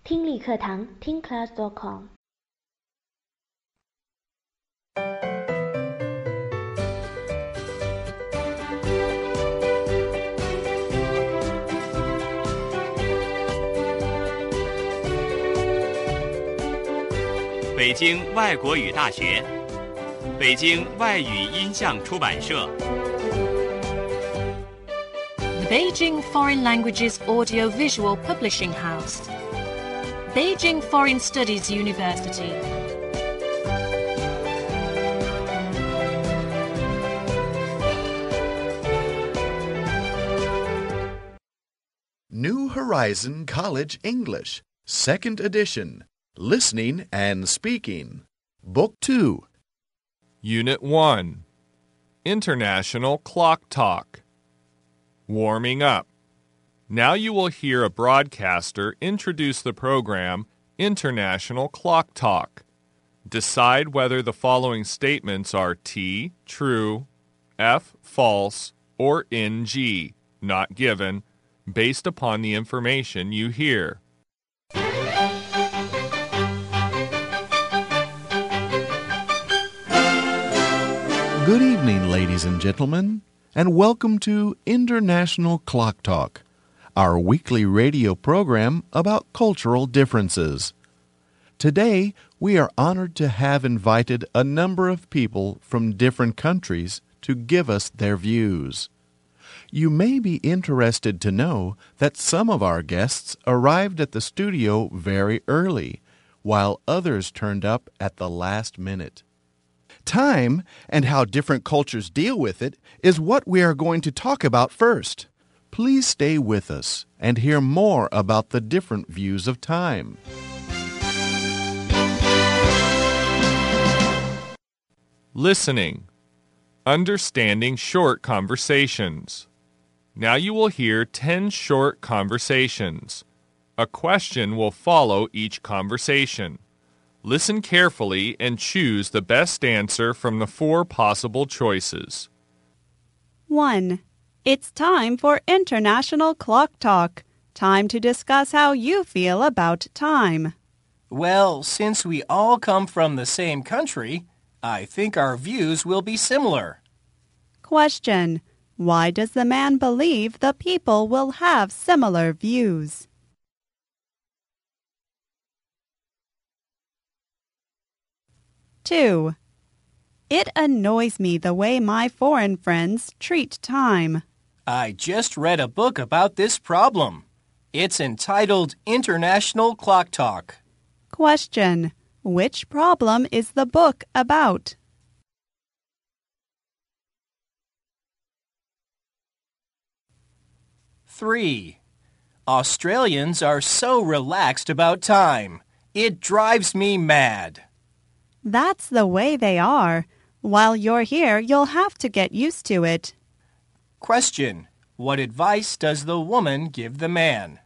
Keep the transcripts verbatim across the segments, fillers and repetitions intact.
听力课堂听 class dot com。 北京外国语大学，北京外语音像出版社。 The Beijing Foreign Languages Audio-Visual Publishing House. Beijing Foreign Studies University. New Horizon College English, Second Edition, Listening and Speaking, Book two. Unit one, International Clock Talk. Warming up. Now you will hear a broadcaster introduce the program International Clock Talk. Decide whether the following statements are T, true, F, false, or N G, not given, based upon the information you hear. Good evening, ladies and gentlemen, and welcome to International Clock Talk, our weekly radio program about cultural differences. Today, we are honored to have invited a number of people from different countries to give us their views. You may be interested to know that some of our guests arrived at the studio very early, while others turned up at the last minute. Time, and how different cultures deal with it, is what we are going to talk about first. Please stay with us and hear more about the different views of time. Listening. Understanding short conversations. Now you will hear ten short conversations. A question will follow each conversation. Listen carefully and choose the best answer from the four possible choices. one. It's time for International Clock Talk. Time to discuss how you feel about time. Well, since we all come from the same country, I think our views will be similar. Question. Why does the man believe the people will have similar views? two. It annoys me the way my foreign friends treat time. I just read a book about this problem. It's entitled International Clock Talk. Question. Which problem is the book about? three. Australians are so relaxed about time. It drives me mad. That's the way they are. While you're here, you'll have to get used to it. Question. What advice does the woman give the man?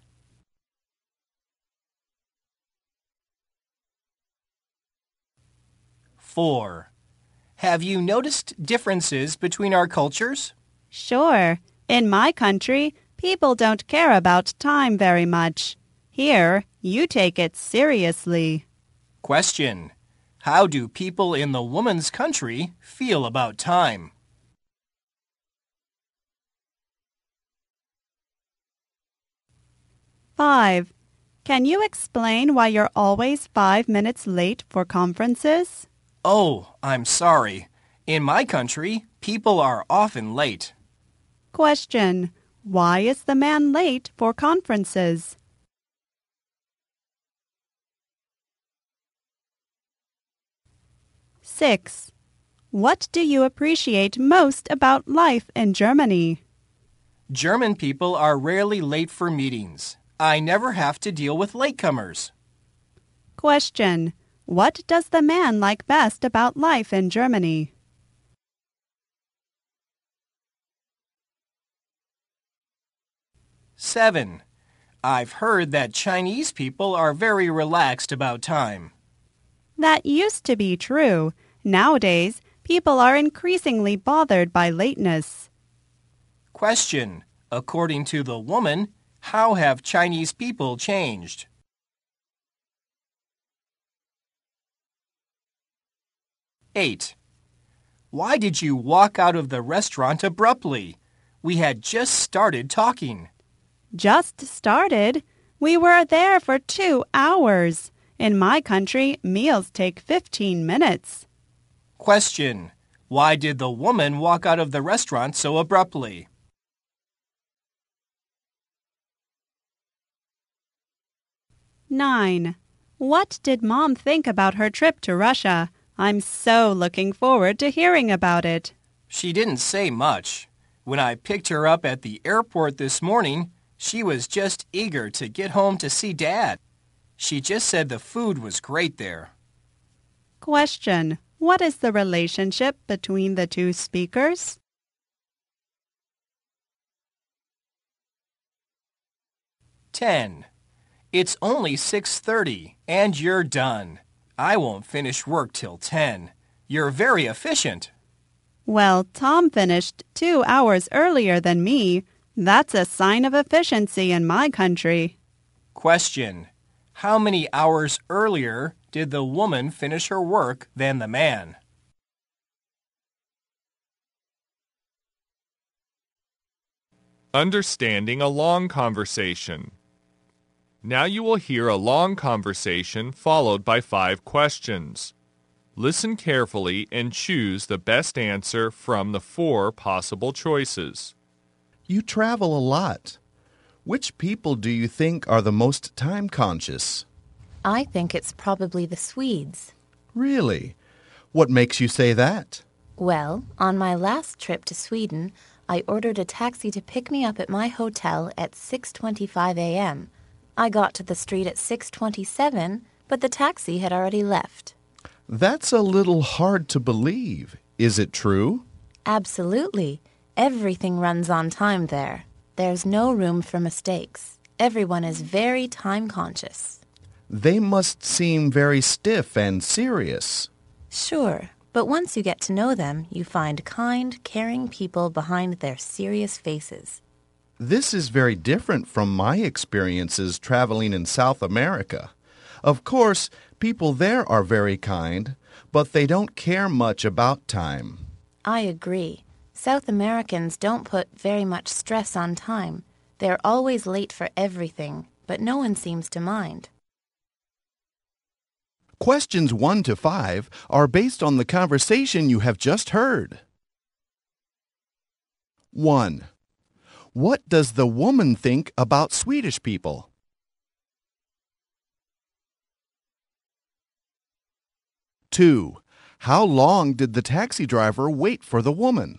four. Have you noticed differences between our cultures? Sure. In my country, people don't care about time very much. Here, you take it seriously. Question. How do people in the woman's country feel about time? five. Can you explain why you're always five minutes late for conferences? Oh, I'm sorry. In my country, people are often late. Question. Why is the man late for conferences? six. What do you appreciate most about life in Germany? German people are rarely late for meetings. I never have to deal with latecomers. Question. What does the man like best about life in Germany? seven. I've heard that Chinese people are very relaxed about time. That used to be true. Nowadays, people are increasingly bothered by lateness. Question. According to the woman, how have Chinese people changed? eight. Why did you walk out of the restaurant abruptly? We had just started talking. Just started? We were there for two hours. In my country, meals take fifteen minutes. Question. Why did the woman walk out of the restaurant so abruptly? nine. What did Mom think about her trip to Russia? I'm so looking forward to hearing about it. She didn't say much. When I picked her up at the airport this morning, she was just eager to get home to see Dad. She just said the food was great there. Question. What is the relationship between the two speakers? ten. It's only six thirty, and you're done. I won't finish work till ten. You're very efficient. Well, Tom finished two hours earlier than me. That's a sign of efficiency in my country. Question. How many hours earlier did the woman finish her work than the man? Understanding a long conversation. Now you will hear a long conversation followed by five questions. Listen carefully and choose the best answer from the four possible choices. You travel a lot. Which people do you think are the most time-conscious? I think it's probably the Swedes. Really? What makes you say that? Well, on my last trip to Sweden, I ordered a taxi to pick me up at my hotel at six twenty-five a m I got to the street at six twenty-seven, but the taxi had already left. That's a little hard to believe. Is it true? Absolutely. Everything runs on time there. There's no room for mistakes. Everyone is very time-conscious. They must seem very stiff and serious. Sure, but once you get to know them, you find kind, caring people behind their serious faces. This is very different from my experiences traveling in South America. Of course, people there are very kind, but they don't care much about time. I agree. South Americans don't put very much stress on time. They're always late for everything, but no one seems to mind. Questions one to five are based on the conversation you have just heard. one. What does the woman think about Swedish people? two. How long did the taxi driver wait for the woman?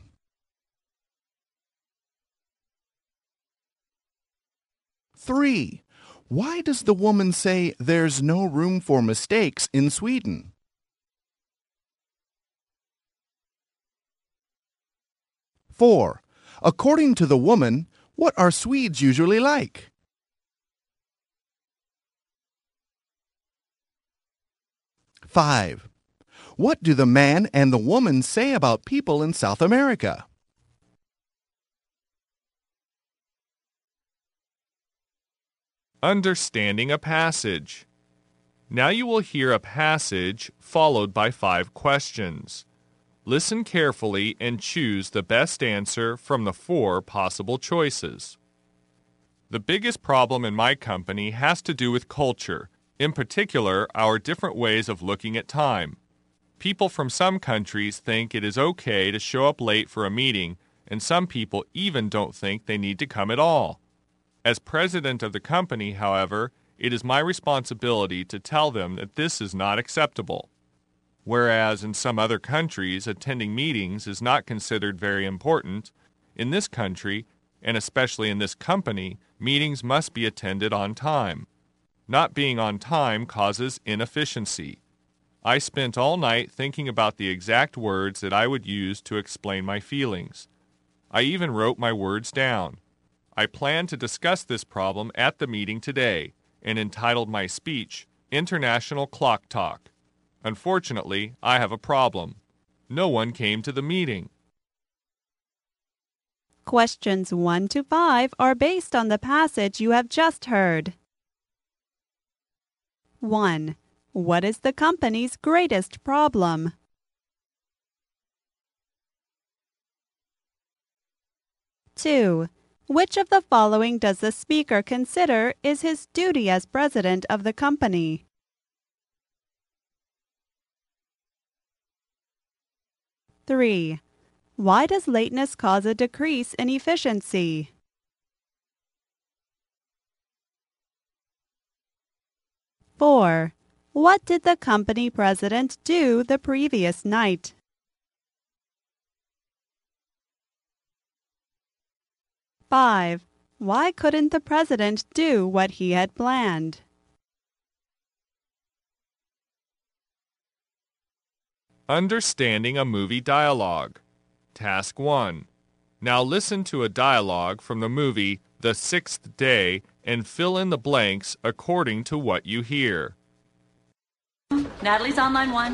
three. Why does the woman say there's no room for mistakes in Sweden? four. According to the woman, what are Swedes usually like? five. What do the man and the woman say about people in South America? Understanding a passage. Now you will hear a passage followed by five questions. Listen carefully and choose the best answer from the four possible choices. The biggest problem in my company has to do with culture, in particular, our different ways of looking at time. People from some countries think it is okay to show up late for a meeting, and some people even don't think they need to come at all. As president of the company, however, it is my responsibility to tell them that this is not acceptable. Whereas in some other countries, attending meetings is not considered very important, in this country, and especially in this company, meetings must be attended on time. Not being on time causes inefficiency. I spent all night thinking about the exact words that I would use to explain my feelings. I even wrote my words down. I plan to discuss this problem at the meeting today and entitled my speech, International Clock Talk. Unfortunately, I have a problem. No one came to the meeting. Questions one to five are based on the passage you have just heard. one. What is the company's greatest problem? two. Which of the following does the speaker consider is his duty as president of the company? three. Why does lateness cause a decrease in efficiency? four. What did the company president do the previous night? five. Why couldn't the president do what he had planned? Understanding a movie dialogue. Task one. Now listen to a dialogue from the movie The Sixth Day and fill in the blanks according to what you hear. Natalie's on line one.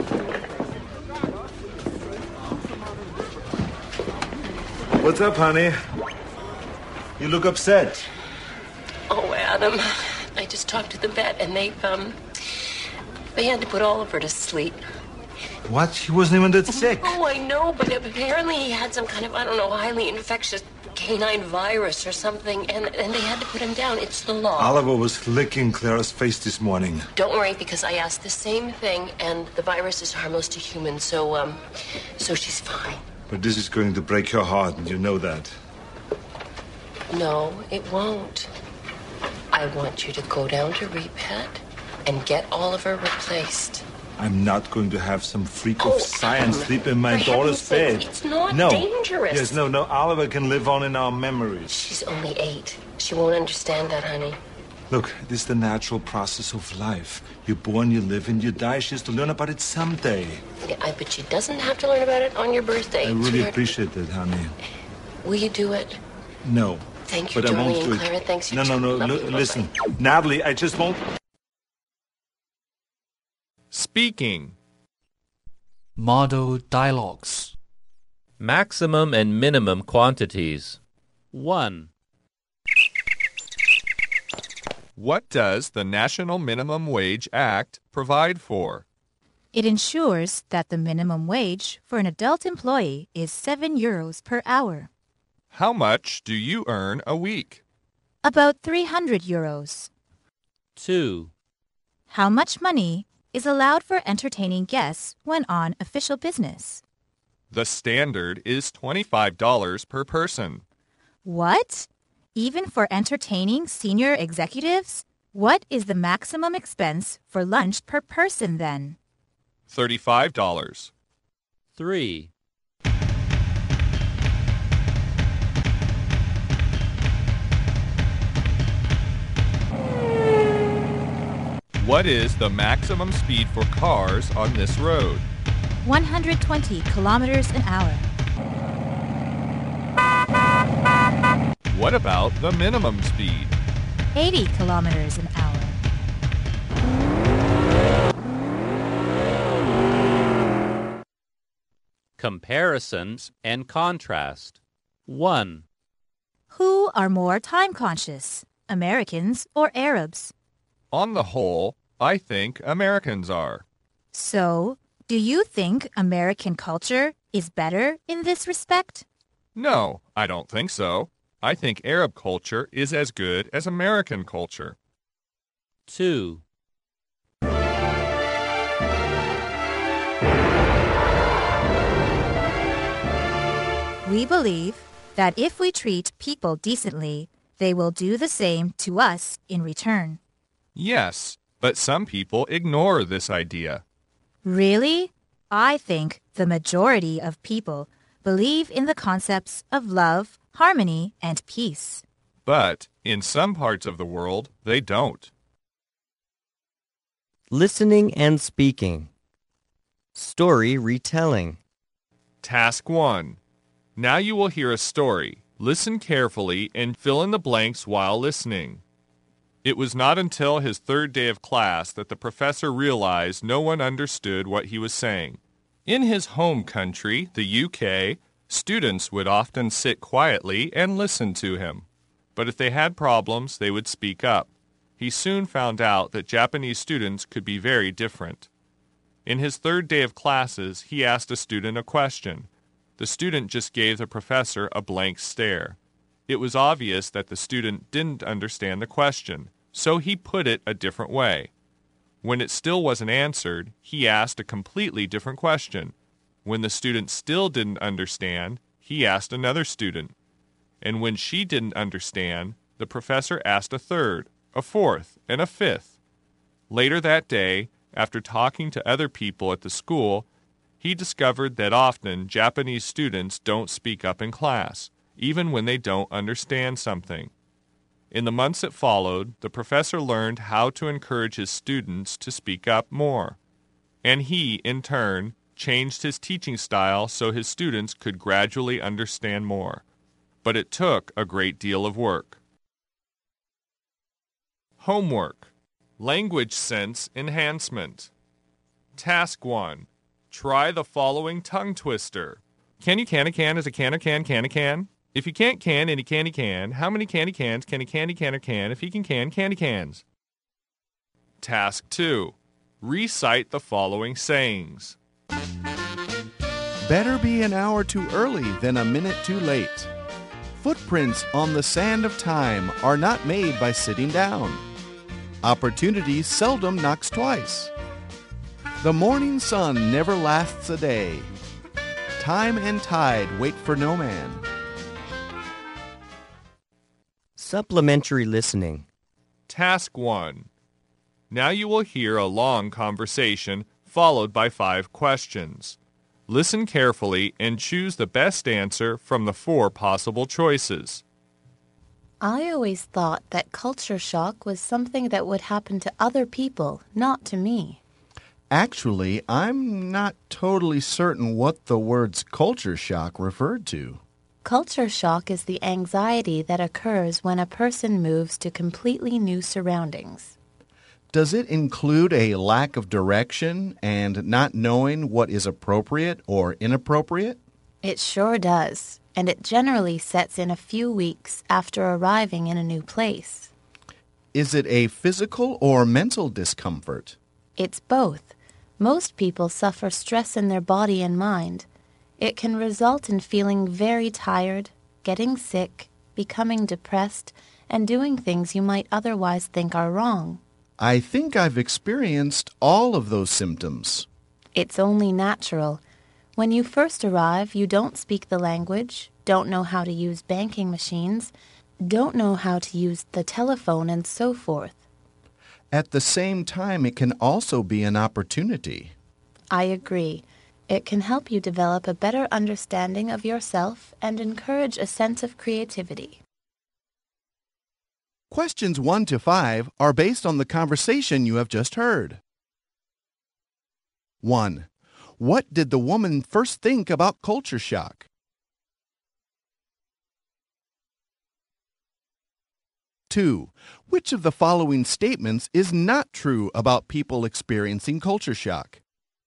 What's up, honey? You look upset. Oh, Adam, I just talked to the vet, and they, um, they had to put Oliver to sleep. What? He wasn't even that sick. Oh, I know, but apparently he had some kind of, I don't know, highly infectious canine virus or something, and, and they had to put him down. It's the law. Oliver was licking Clara's face this morning. Don't worry, because I asked the same thing, and the virus is harmless to humans, so, um, so she's fine. But this is going to break your heart, and you know that. No, it won't. I want you to go down to Repet and get Oliver replaced. I'm not going to have some freak of Oh, science Adam, sleep in my for daughter's heaven's bed. sake, it's not no. dangerous. Yes, no, no. Oliver can live on in our memories. She's only eight. She won't understand that, honey. Look, this is the natural process of life. You're born, you live, and you die. She has to learn about it someday. Yeah, I, but she doesn't have to learn about it on your birthday. I really sweetheart. appreciate that, honey. Will you do it? No. Thank you, but I won't darling, do it. Clara. Thanks, you No, no, too. no. Love L- you. listen, Bye-bye. Natalie, I just won't. Speaking. Model dialogues. Maximum and minimum quantities. one. What does the National Minimum Wage Act provide for? It ensures that the minimum wage for an adult employee is seven euros per hour. How much do you earn a week? About three hundred euros. two. How much money is allowed for entertaining guests when on official business? The standard is twenty-five dollars per person. What? Even for entertaining senior executives? What is the maximum expense for lunch per person then? thirty-five dollars. three. What is the maximum speed for cars on this road? one hundred twenty kilometers an hour. What about the minimum speed? eighty kilometers an hour. Comparisons and contrast. one. Who are more time conscious, Americans or Arabs? On the whole, I think Americans are. So, do you think American culture is better in this respect? No, I don't think so. I think Arab culture is as good as American culture. two. We believe that if we treat people decently, they will do the same to us in return. Yes, but some people ignore this idea. Really? I think the majority of people believe in the concepts of love, harmony, and peace. But in some parts of the world, they don't. Listening and speaking. Story retelling. Task one. Now you will hear a story. Listen carefully and fill in the blanks while listening. It was not until his third day of class that the professor realized no one understood what he was saying. In his home country, the U K, students would often sit quietly and listen to him. But if they had problems, they would speak up. He soon found out that Japanese students could be very different. In his third day of classes, he asked a student a question. The student just gave the professor a blank stare. It was obvious that the student didn't understand the question, so he put it a different way. When it still wasn't answered, he asked a completely different question. When the student still didn't understand, he asked another student. And when she didn't understand, the professor asked a third, a fourth, and a fifth. Later that day, after talking to other people at the school, he discovered that often Japanese students don't speak up in class, even when they don't understand something. In the months that followed, the professor learned how to encourage his students to speak up more. And he, in turn, changed his teaching style so his students could gradually understand more. But it took a great deal of work. Homework. Language sense enhancement. Task one. Try the following tongue twister. Can you can a can is a can or can can a can? If you can't can any candy can, how many candy cans can a candy can or can if he can can candy cans? Task two. Recite the following sayings. Better be an hour too early than a minute too late. Footprints on the sand of time are not made by sitting down. Opportunity seldom knocks twice. The morning sun never lasts a day. Time and tide wait for no man. Supplementary listening. Task one. Now you will hear a long conversation followed by five questions. Listen carefully and choose the best answer from the four possible choices. I always thought that culture shock was something that would happen to other people, not to me. Actually, I'm not totally certain what the words culture shock referred to. Culture shock is the anxiety that occurs when a person moves to completely new surroundings. Does it include a lack of direction and not knowing what is appropriate or inappropriate? It sure does, and it generally sets in a few weeks after arriving in a new place. Is it a physical or mental discomfort? It's both. Most people suffer stress in their body and mind. It can result in feeling very tired, getting sick, becoming depressed, and doing things you might otherwise think are wrong. I think I've experienced all of those symptoms. It's only natural. When you first arrive, you don't speak the language, don't know how to use banking machines, don't know how to use the telephone, and so forth. At the same time, it can also be an opportunity. I agree. It can help you develop a better understanding of yourself and encourage a sense of creativity. Questions one to five are based on the conversation you have just heard. one. What did the woman first think about culture shock? two. Which of the following statements is not true about people experiencing culture shock?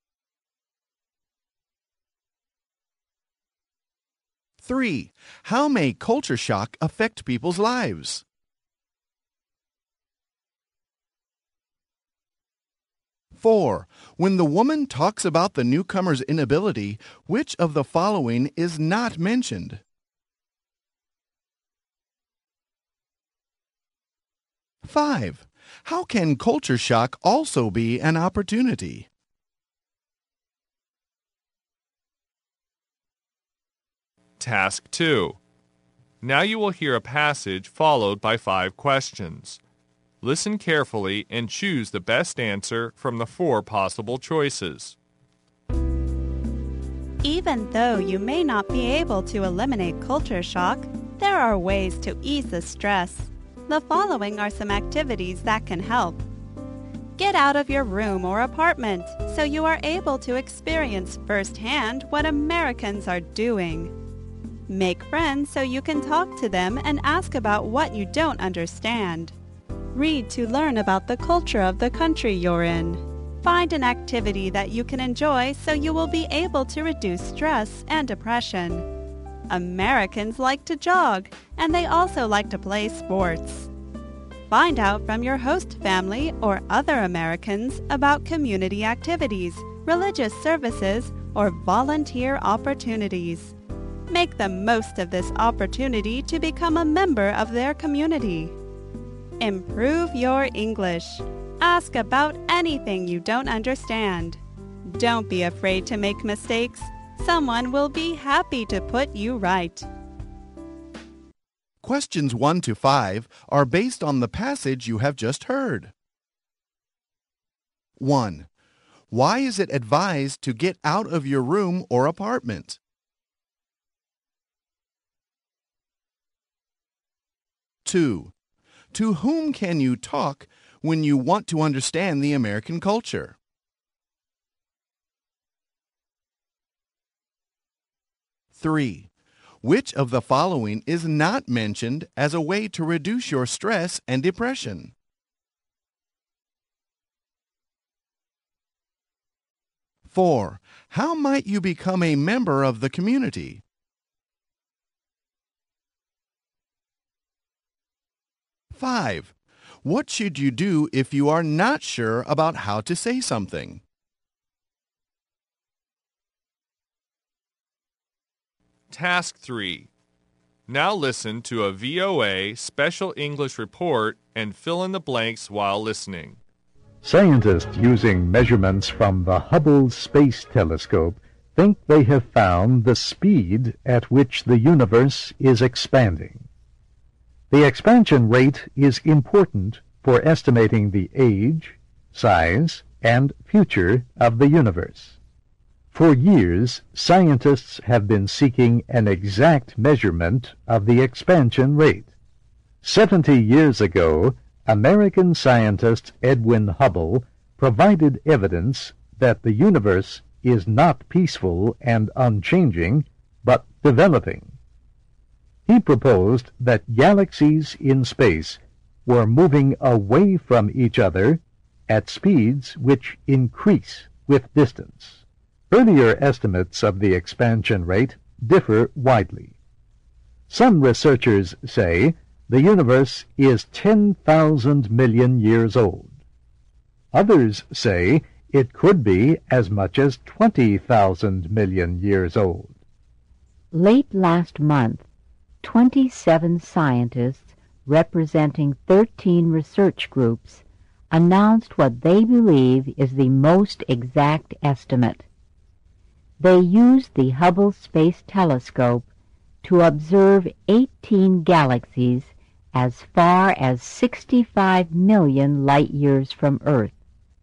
three. How may culture shock affect people's lives? four. When the woman talks about the newcomer's inability, which of the following is not mentioned? five. How can culture shock also be an opportunity? Task two. Now you will hear a passage followed by five questions. Listen carefully and choose the best answer from the four possible choices. Even though you may not be able to eliminate culture shock, there are ways to ease the stress. The following are some activities that can help. Get out of your room or apartment so you are able to experience firsthand what Americans are doing. Make friends so you can talk to them and ask about what you don't understand. Read to learn about the culture of the country you're in. Find an activity that you can enjoy so you will be able to reduce stress and depression. Americans like to jog, and they also like to play sports. Find out from your host family or other Americans about community activities, religious services, or volunteer opportunities. Make the most of this opportunity to become a member of their community. Improve your English. Ask about anything you don't understand. Don't be afraid to make mistakes. Someone will be happy to put you right. Questions one to five are based on the passage you have just heard. one. Why is it advised to get out of your room or apartment? two. To whom can you talk when you want to understand the American culture? three. Which of the following is not mentioned as a way to reduce your stress and depression? four. How might you become a member of the community? five. What should you do if you are not sure about how to say something? Task three. Now listen to a V O A Special English report and fill in the blanks while listening. Scientists using measurements from the Hubble Space Telescope think they have found the speed at which the universe is expanding. The expansion rate is important for estimating the age, size, and future of the universe. For years, scientists have been seeking an exact measurement of the expansion rate. Seventy years ago, American scientist Edwin Hubble provided evidence that the universe is not peaceful and unchanging, but developing. He proposed that galaxies in space were moving away from each other at speeds which increase with distance. Earlier estimates of the expansion rate differ widely. Some researchers say the universe is ten thousand million years old. Others say it could be as much as twenty thousand million years old. Late last month, twenty-seven scientists representing thirteen research groups announced what they believe is the most exact estimate. They used the Hubble Space Telescope to observe eighteen galaxies as far as sixty-five million light-years from Earth.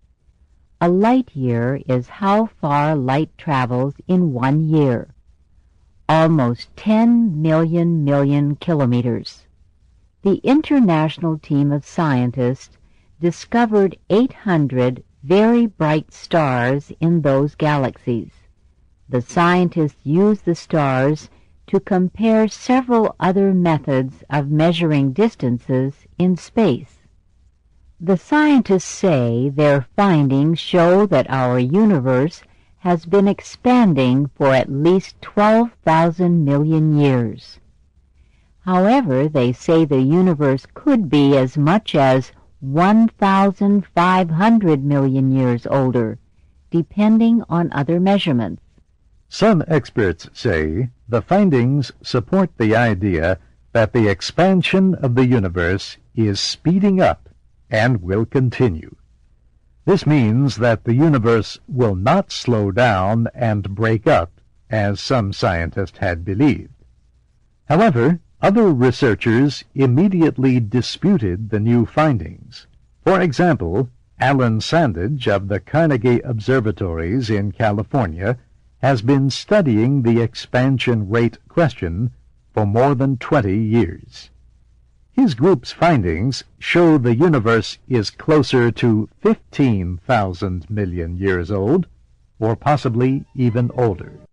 A light-year is how far light travels in one year, almost ten million million kilometers. The international team of scientists discovered eight hundred very bright stars in those galaxies. The scientists used the stars to compare several other methods of measuring distances in space. The scientists say their findings show that our universe has been expanding for at least twelve thousand million years. However, they say the universe could be as much as one thousand five hundred million years older, depending on other measurements. Some experts say the findings support the idea that the expansion of the universe is speeding up and will continue. This means that the universe will not slow down and break up, as some scientists had believed. However, other researchers immediately disputed the new findings. For example, Alan Sandage of the Carnegie Observatories in California has been studying the expansion rate question for more than twenty years. His group's findings show the universe is closer to fifteen thousand million years old, or possibly even older.